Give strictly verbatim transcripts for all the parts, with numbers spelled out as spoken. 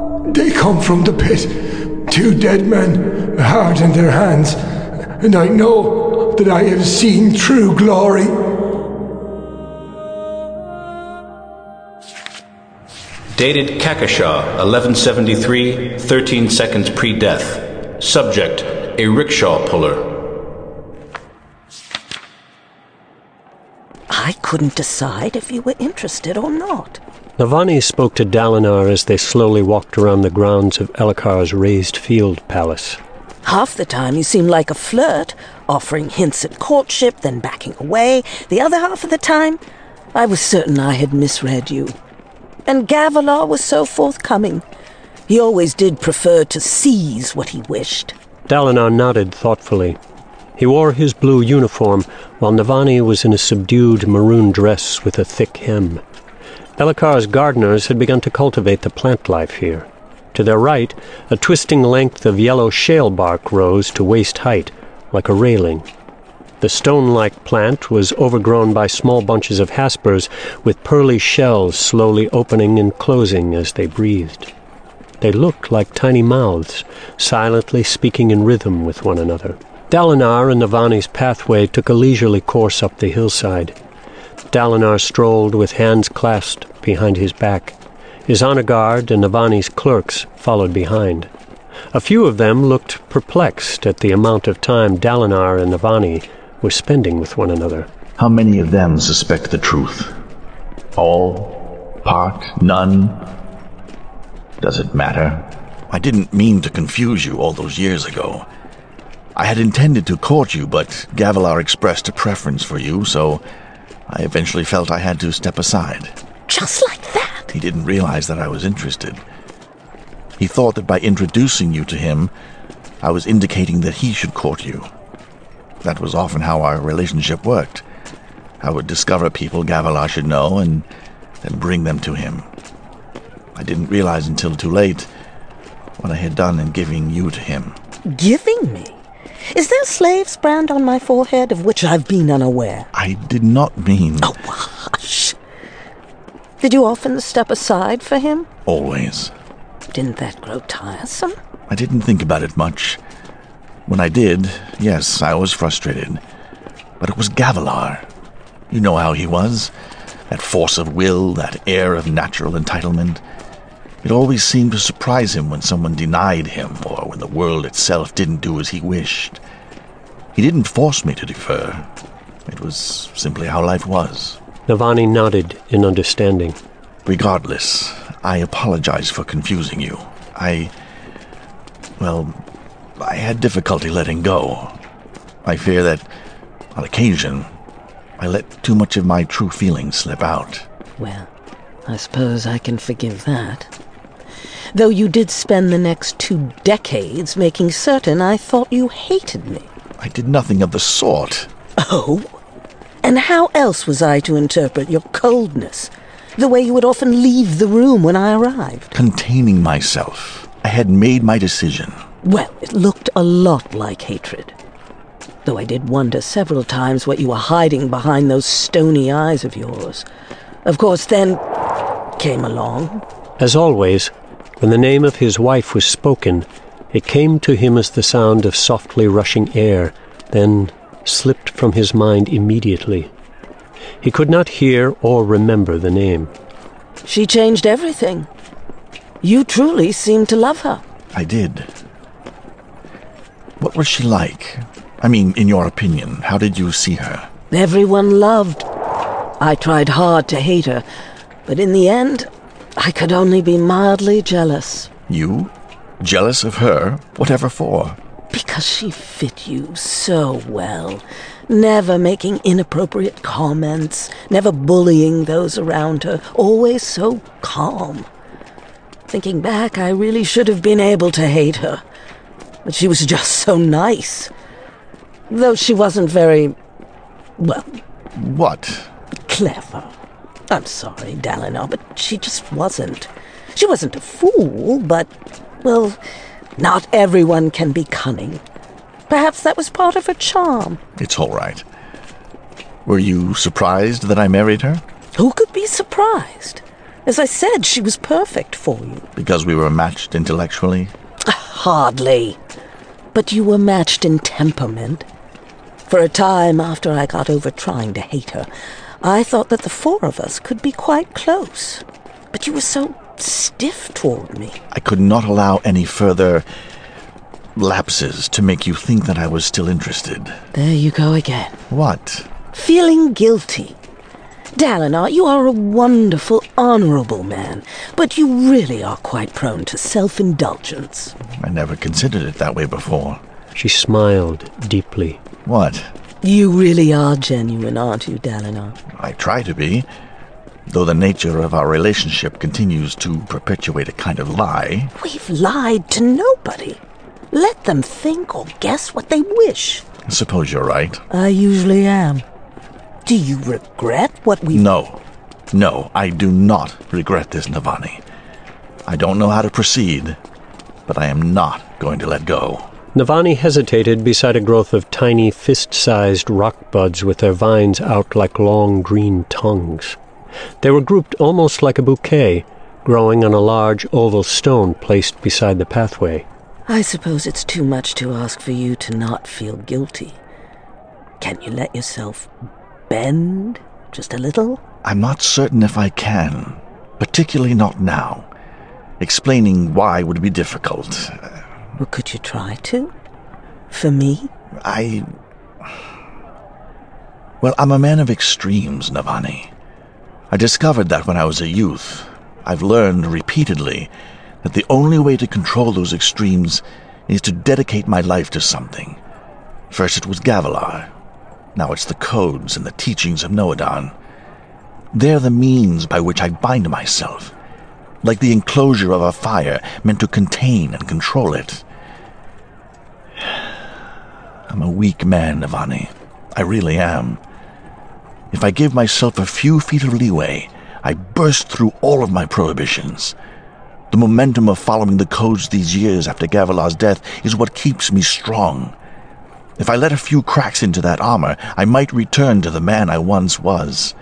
They come from the pit, two dead men, a heart in their hands, and I know that I have seen true glory. Dated Kakasha, eleven seventy-three, thirteen seconds pre-death. Subject, a rickshaw puller. I couldn't decide if you were interested or not. Navani spoke to Dalinar as they slowly walked around the grounds of Elhokar's raised field palace. Half the time you seemed like a flirt, offering hints at courtship, then backing away. The other half of the time, I was certain I had misread you. And Gavilar was so forthcoming. He always did prefer to seize what he wished. Dalinar nodded thoughtfully. He wore his blue uniform, while Navani was in a subdued maroon dress with a thick hem. Elhokar's gardeners had begun to cultivate the plant life here. To their right, a twisting length of yellow shale bark rose to waist height, like a railing. The stone-like plant was overgrown by small bunches of haspers, with pearly shells slowly opening and closing as they breathed. They looked like tiny mouths, silently speaking in rhythm with one another. Dalinar and Navani's pathway took a leisurely course up the hillside. Dalinar strolled with hands clasped behind his back. His honor guard and Navani's clerks followed behind. A few of them looked perplexed at the amount of time Dalinar and Navani were spending with one another. How many of them suspect the truth? All? Part? None? Does it matter? I didn't mean to confuse you all those years ago. I had intended to court you, but Gavilar expressed a preference for you, so I eventually felt I had to step aside. Just like that? He didn't realize that I was interested. He thought that by introducing you to him, I was indicating that he should court you. That was often how our relationship worked. I would discover people Gavilar should know and then bring them to him. I didn't realize until too late what I had done in giving you to him. Giving me? Is there a slave's brand on my forehead of which I've been unaware? I did not mean... Oh, hush. Did you often step aside for him? Always. Didn't that grow tiresome? I didn't think about it much. When I did, yes, I was frustrated. But it was Gavilar. You know how he was. That force of will, that air of natural entitlement. It always seemed to surprise him when someone denied him, or when the world itself didn't do as he wished. He didn't force me to defer. It was simply how life was. Navani nodded in understanding. Regardless, I apologize for confusing you. I... well... I had difficulty letting go. I fear that, on occasion, I let too much of my true feelings slip out. Well, I suppose I can forgive that. Though you did spend the next two decades making certain I thought you hated me. I did nothing of the sort. Oh? And how else was I to interpret your coldness? The way you would often leave the room when I arrived? Containing myself. I had made my decision. Well, it looked a lot like hatred. Though I did wonder several times what you were hiding behind those stony eyes of yours. Of course, then came along. As always, when the name of his wife was spoken, it came to him as the sound of softly rushing air, then slipped from his mind immediately. He could not hear or remember the name. She changed everything. You truly seemed to love her. I did. What was she like? I mean, in your opinion, how did you see her? Everyone loved. I tried hard to hate her, but in the end, I could only be mildly jealous. You? Jealous of her? Whatever for? Because she fit you so well. Never making inappropriate comments, never bullying those around her, always so calm. Thinking back, I really should have been able to hate her. But she was just so nice. Though she wasn't very... well... What? Clever. I'm sorry, Dalinar, but she just wasn't. She wasn't a fool, but... well, not everyone can be cunning. Perhaps that was part of her charm. It's all right. Were you surprised that I married her? Who could be surprised? As I said, she was perfect for you. Because we were matched intellectually? Hardly. But you were matched in temperament. For a time after I got over trying to hate her, I thought that the four of us could be quite close. But you were so stiff toward me. I could not allow any further lapses to make you think that I was still interested. There you go again. What? Feeling guilty. Dalinar, you are a wonderful, honorable man, but you really are quite prone to self-indulgence. I never considered it that way before. She smiled deeply. What? You really are genuine, aren't you, Dalinar? I try to be, though the nature of our relationship continues to perpetuate a kind of lie. We've lied to nobody. Let them think or guess what they wish. I suppose you're right. I usually am. Do you regret what we... No. No, I do not regret this, Navani. I don't know how to proceed, but I am not going to let go. Navani hesitated beside a growth of tiny, fist-sized rock buds with their vines out like long green tongues. They were grouped almost like a bouquet, growing on a large oval stone placed beside the pathway. I suppose it's too much to ask for you to not feel guilty. Can you let yourself bend just a little? I'm not certain if I can, particularly not now. Explaining why would be difficult. Well, could you try to? For me? I... Well, I'm a man of extremes, Navani. I discovered that when I was a youth. I've learned repeatedly that the only way to control those extremes is to dedicate my life to something. First it was Gavilar. Now it's the codes and the teachings of Nohadon. They're the means by which I bind myself, like the enclosure of a fire meant to contain and control it. I'm a weak man, Navani. I really am. If I give myself a few feet of leeway, I burst through all of my prohibitions. The momentum of following the codes these years after Gavilar's death is what keeps me strong. If I let a few cracks into that armor, I might return to the man I once was.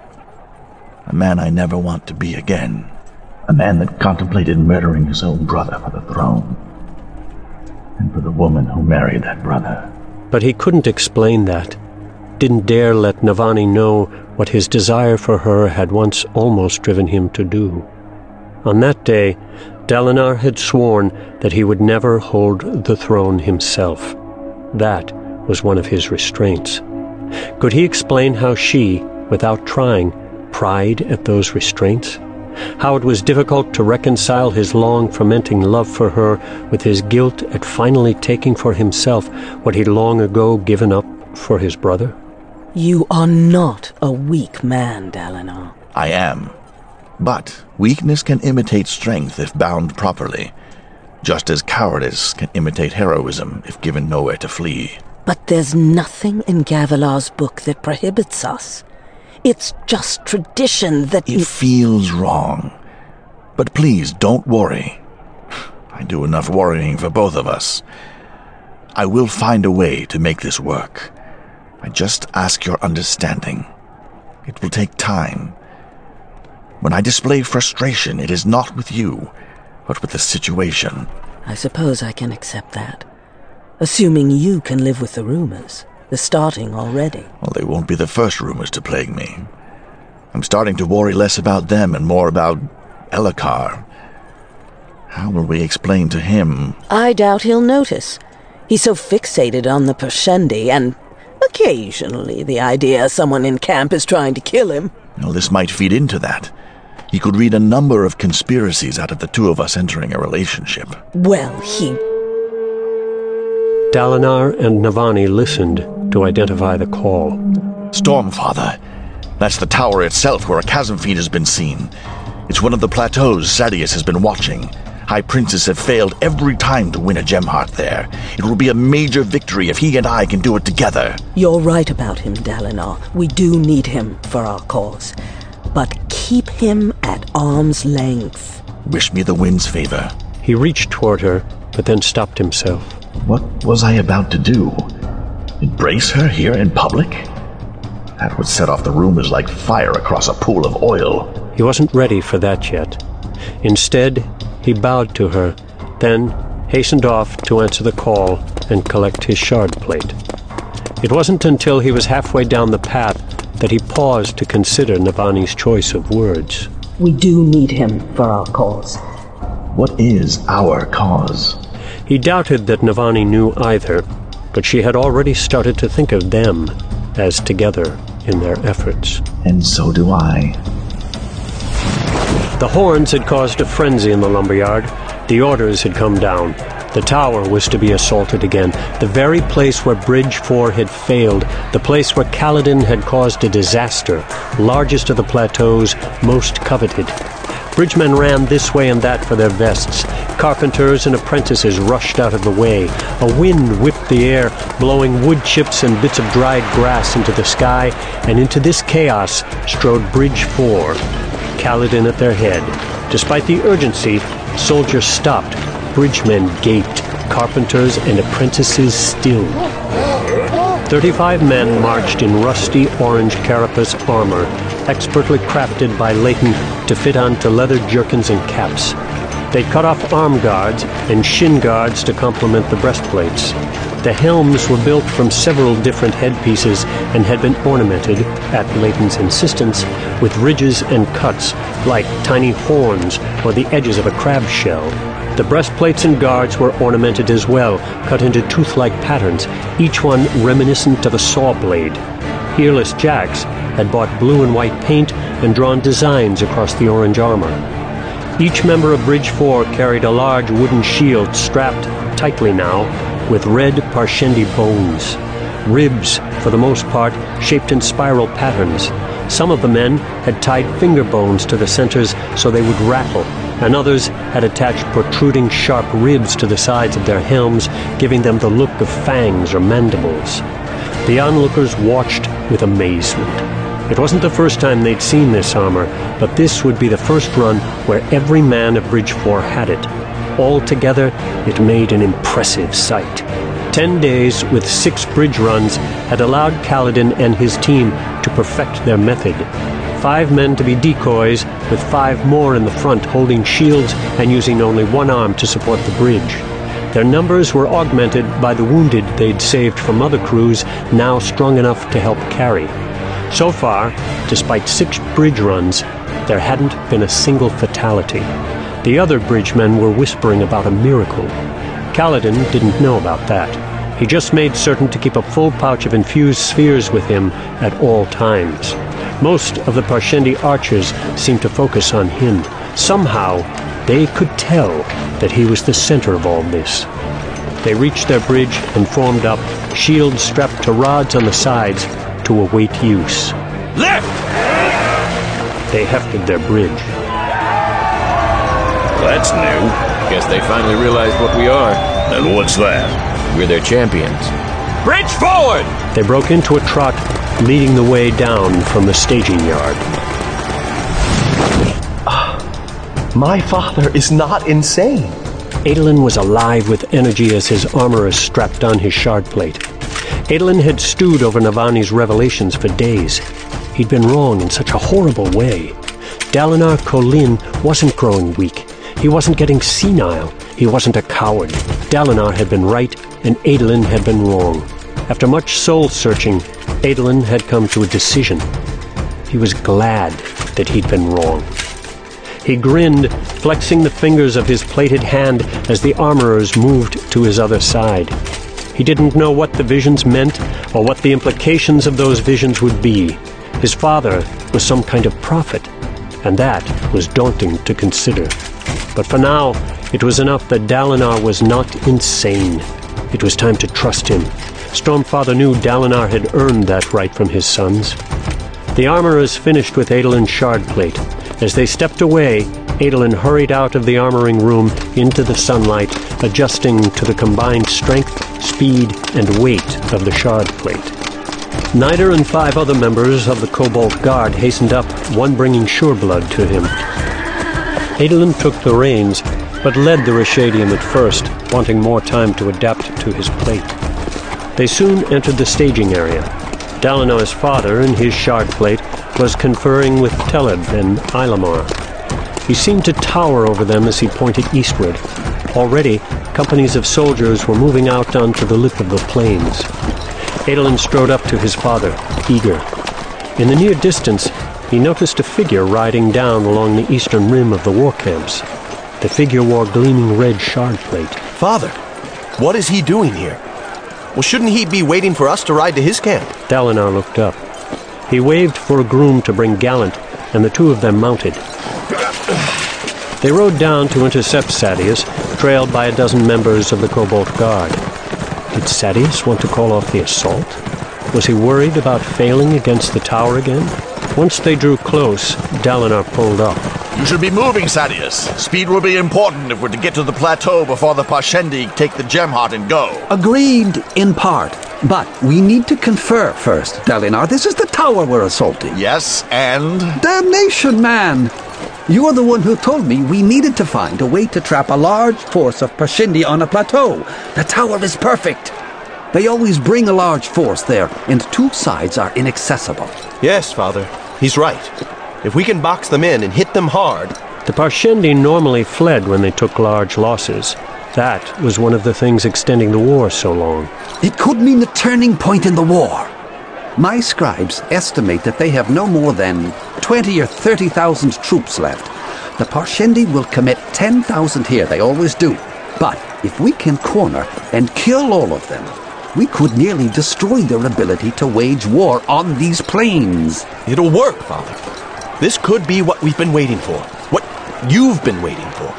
A man I never want to be again. A man that contemplated murdering his own brother for the throne. And for the woman who married that brother. But he couldn't explain that. Didn't dare let Navani know what his desire for her had once almost driven him to do. On that day, Dalinar had sworn that he would never hold the throne himself. That was one of his restraints. Could he explain how she, without trying, pried at those restraints? How it was difficult to reconcile his long fermenting love for her with his guilt at finally taking for himself what he'd long ago given up for his brother? You are not a weak man, Dalinar. I am. But weakness can imitate strength if bound properly, just as cowardice can imitate heroism if given nowhere to flee. But there's nothing in Gavilar's book that prohibits us. It's just tradition that... It feels wrong. But please, don't worry. I do enough worrying for both of us. I will find a way to make this work. I just ask your understanding. It will take time. When I display frustration, it is not with you, but with the situation. I suppose I can accept that. Assuming you can live with the rumors. They're starting already. Well, they won't be the first rumors to plague me. I'm starting to worry less about them and more about Elhokar. How will we explain to him? I doubt he'll notice. He's so fixated on the Parshendi and occasionally the idea someone in camp is trying to kill him. Well, this might feed into that. He could read a number of conspiracies out of the two of us entering a relationship. Well, he... Dalinar and Navani listened to identify the call. Stormfather. That's the tower itself where a chasm feed has been seen. It's one of the plateaus Sadeas has been watching. High Princes have failed every time to win a Gemheart there. It will be a major victory if he and I can do it together. You're right about him, Dalinar. We do need him for our cause. But keep him at arm's length. Wish me the wind's favor. He reached toward her, but then stopped himself. What was I about to do? Embrace her here in public? That would set off the rumors like fire across a pool of oil. He wasn't ready for that yet. Instead, he bowed to her, then hastened off to answer the call and collect his shard plate. It wasn't until he was halfway down the path that he paused to consider Navani's choice of words. We do need him for our cause. What is our cause? He doubted that Navani knew either, but she had already started to think of them as together in their efforts. And so do I. The horns had caused a frenzy in the lumberyard. The orders had come down. The tower was to be assaulted again, the very place where Bridge Four had failed, the place where Kaladin had caused a disaster, largest of the plateaus, most coveted. Bridgemen ran this way and that for their vests. Carpenters and apprentices rushed out of the way. A wind whipped the air, blowing wood chips and bits of dried grass into the sky, and into this chaos strode Bridge Four, Kaladin at their head. Despite the urgency, soldiers stopped. Bridgemen gaped, carpenters and apprentices stilled. Thirty-five men marched in rusty orange carapace armor, expertly crafted by Leighton to fit onto leather jerkins and caps. They'd cut off arm guards and shin guards to complement the breastplates. The helms were built from several different headpieces and had been ornamented, at Leighton's insistence, with ridges and cuts like tiny horns or the edges of a crab shell. The breastplates and guards were ornamented as well, cut into tooth-like patterns, each one reminiscent of a saw blade. Earless Jacks had bought blue and white paint and drawn designs across the orange armor. Each member of Bridge Four carried a large wooden shield strapped tightly now with red Parshendi bones. Ribs, for the most part, shaped in spiral patterns. Some of the men had tied finger bones to the centers so they would rattle, and others had attached protruding sharp ribs to the sides of their helms, giving them the look of fangs or mandibles. The onlookers watched with amazement. It wasn't the first time they'd seen this armor, but this would be the first run where every man of Bridge Four had it. Altogether, it made an impressive sight. Ten days with six bridge runs had allowed Kaladin and his team to perfect their method. Five men to be decoys, with five more in the front holding shields and using only one arm to support the bridge. Their numbers were augmented by the wounded they'd saved from other crews, now strong enough to help carry. So far, despite six bridge runs, there hadn't been a single fatality. The other bridgemen were whispering about a miracle. Kaladin didn't know about that. He just made certain to keep a full pouch of infused spheres with him at all times. Most of the Parshendi archers seemed to focus on him. Somehow, they could tell that he was the center of all this. They reached their bridge and formed up, shields strapped to rods on the sides to await use. Left! They hefted their bridge. That's new. Guess they finally realized what we are. And what's that? We're their champions. Bridge forward! They broke into a trot, leading the way down from the staging yard. My father is not insane. Adolin was alive with energy as his armorers strapped on his shard plate. Adolin had stewed over Navani's revelations for days. He'd been wrong in such a horrible way. Dalinar Kholin wasn't growing weak. He wasn't getting senile. He wasn't a coward. Dalinar had been right, and Adolin had been wrong. After much soul-searching, Adolin had come to a decision. He was glad that he'd been wrong. He grinned, flexing the fingers of his plated hand as the armorers moved to his other side. He didn't know what the visions meant or what the implications of those visions would be. His father was some kind of prophet, and that was daunting to consider. But for now, it was enough that Dalinar was not insane. It was time to trust him. Stormfather knew Dalinar had earned that right from his sons. The armorers finished with Adolin's shard plate. As they stepped away, Adolin hurried out of the armoring room into the sunlight, adjusting to the combined strength, speed, and weight of the shard plate. Nider and five other members of the Cobalt Guard hastened up, one bringing Sureblood to him. Adolin took the reins, but led the Rashadium at first, wanting more time to adapt to his plate. They soon entered the staging area. Dalinar's father, in his shard plate, was conferring with Teleb and Ilamar. He seemed to tower over them as he pointed eastward. Already, companies of soldiers were moving out onto the lip of the plains. Adolin strode up to his father, eager. In the near distance, he noticed a figure riding down along the eastern rim of the war camps. The figure wore gleaming red shard plate. Father, what is he doing here? Well, shouldn't he be waiting for us to ride to his camp? Dalinar looked up. He waved for a groom to bring Gallant, and the two of them mounted. They rode down to intercept Sadeas, trailed by a dozen members of the Cobalt Guard. Did Sadeas want to call off the assault? Was he worried about failing against the tower again? Once they drew close, Dalinar pulled up. You should be moving, Sadeas. Speed will be important if we're to get to the plateau before the Parshendi take the Gemheart and go. Agreed, in part. But we need to confer first, Dalinar. This is the tower we're assaulting. Yes, and? Damnation, man! You're the one who told me we needed to find a way to trap a large force of Parshendi on a plateau. The tower is perfect. They always bring a large force there, and two sides are inaccessible. Yes, Father. He's right. If we can box them in and hit them hard... The Parshendi normally fled when they took large losses. That was one of the things extending the war so long. It could mean a turning point in the war. My scribes estimate that they have no more than twenty or thirty thousand troops left. The Parshendi will commit ten thousand here, they always do. But if we can corner and kill all of them, we could nearly destroy their ability to wage war on these plains. It'll work, Father. This could be what we've been waiting for. What you've been waiting for.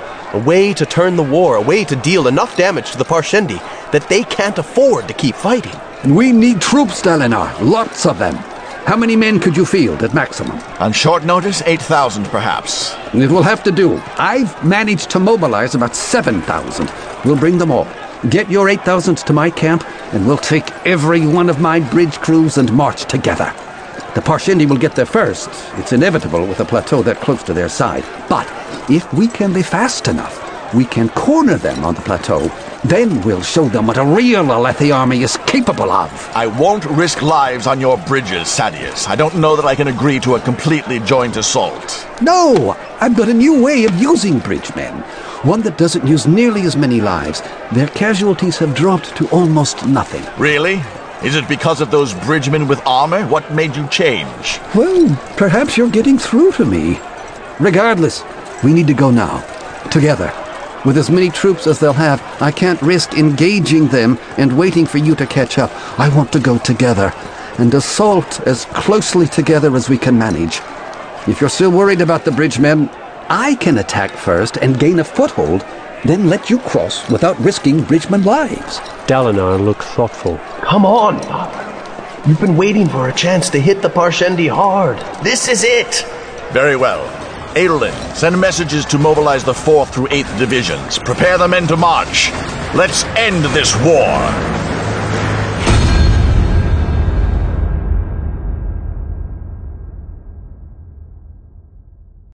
A way to turn the war, a way to deal enough damage to the Parshendi that they can't afford to keep fighting. And we need troops, Dalinar. Lots of them. How many men could you field at maximum? On short notice, eight thousand perhaps. It will have to do. I've managed to mobilize about seven thousand. We'll bring them all. Get your eight thousand to my camp, and we'll take every one of my bridge crews and march together. The Parshendi will get there first. It's inevitable with a plateau that close to their side. But if we can be fast enough, we can corner them on the plateau. Then we'll show them what a real Alethi army is capable of. I won't risk lives on your bridges, Sadeas. I don't know that I can agree to a completely joint assault. No, I've got a new way of using bridgemen. One that doesn't use nearly as many lives. Their casualties have dropped to almost nothing. Really? Is it because of those bridgemen with armor? What made you change? Well, perhaps you're getting through to me. Regardless, we need to go now. Together. With as many troops as they'll have, I can't risk engaging them and waiting for you to catch up. I want to go together and assault as closely together as we can manage. If you're still worried about the bridgemen, I can attack first and gain a foothold, then let you cross without risking bridgemen lives. Dalinar looked thoughtful. Come on, Father. You've been waiting for a chance to hit the Parshendi hard. This is it. Very well. Adolin, send messages to mobilize the fourth through eighth divisions. Prepare the men to march. Let's end this war.